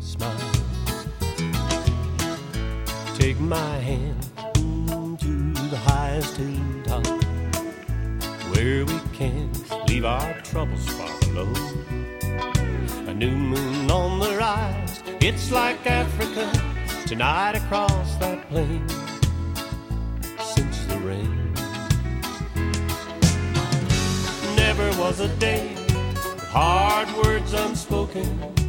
smile. Take my hand to the highest hilltop, where we can leave our troubles far below. A new moon on the rise, it's like Africa tonight across that plain. Since the rain, never was a day with hard words unspoken,